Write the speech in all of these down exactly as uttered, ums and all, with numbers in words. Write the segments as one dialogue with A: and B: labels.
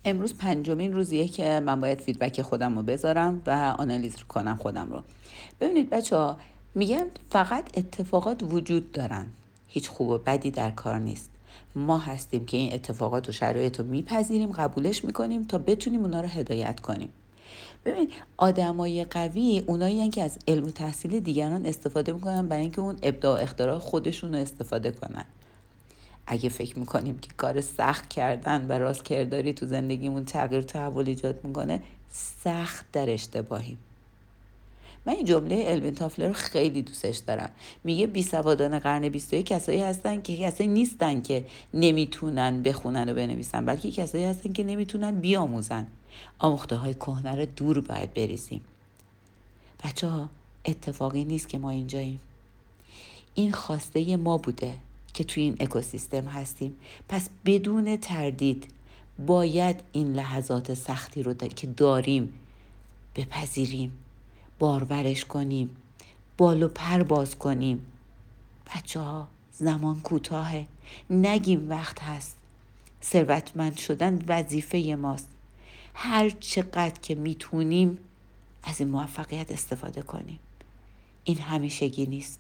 A: امروز پنجمین روزیه که من باید فیدبک خودم رو بذارم و آنالیز کنم خودم رو. ببینید بچه ها، میگن فقط اتفاقات وجود دارن، هیچ خوب و بدی در کار نیست. ما هستیم که این اتفاقات و شرایط رو میپذیریم، قبولش میکنیم تا بتونیم اونا رو هدایت کنیم. ببین، آدمای قوی اونایی هستن که از علم و تحصیل دیگران استفاده میکنن برای اینکه اون ابداع و اختراع خودشون رو استفاده کنن. اگه فکر میکنیم که کار سخت کردن و راست کرداری تو زندگیمون تغییر تحول ایجاد میکنه، سخت در اشتباهیم. من این جمله الوین تافلر رو خیلی دوستش دارم. میگه بیسوادان قرن بیست و یک کسایی هستن که کسایی نیستن که نمیتونن بخونن و بنویسن، بلکه کسایی هستن که نمیتونن بیاموزن. آموخته های کهنه رو دور باید بریزیم. بچه ها، اتفاقی نیست که ما اینجاییم. این خواسته ما بوده که توی این اکوسیستم هستیم. پس بدون تردید باید این لحظات سختی رو که داریم بپذیریم، بارورش کنیم، بال و پر باز کنیم. بچه ها، زمان کوتاهه، نگیم وقت هست. ثروتمند شدن وظیفه ماست. هر چقدر که میتونیم از این موفقیت استفاده کنیم. این همیشگی نیست.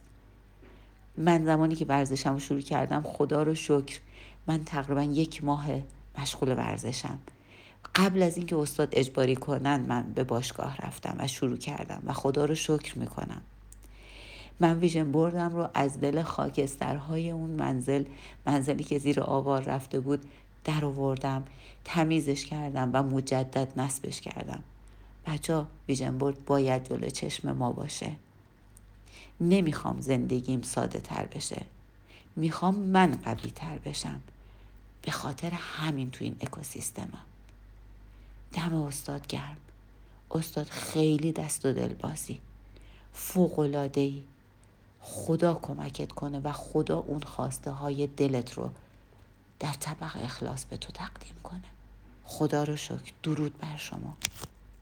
A: من زمانی که ورزشم رو شروع کردم، خدا رو شکر، من تقریبا یک ماه مشغول ورزشم. قبل از اینکه استاد اجباری کنن من به باشگاه رفتم و شروع کردم و خدا رو شکر میکنم. من ویژن بردم رو از دل خاکسترهای اون منزل، منزلی که زیر آوار رفته بود، در آوردم، تمیزش کردم و مجدد نصبش کردم. بچه، ویژن بورد باید جلوی چشم ما باشه. نمیخوام زندگیم ساده تر بشه، میخوام من قوی تر بشم. به خاطر همین تو این اکوسیستمم. دم استاد گرم. استاد خیلی دست و دل بازی، فوق‌العاده‌ای. خدا کمکت کنه و خدا اون خواسته های دلت رو در طبق اخلاص به تو تقدیم کنه. خدا رو شکر. درود بر شما.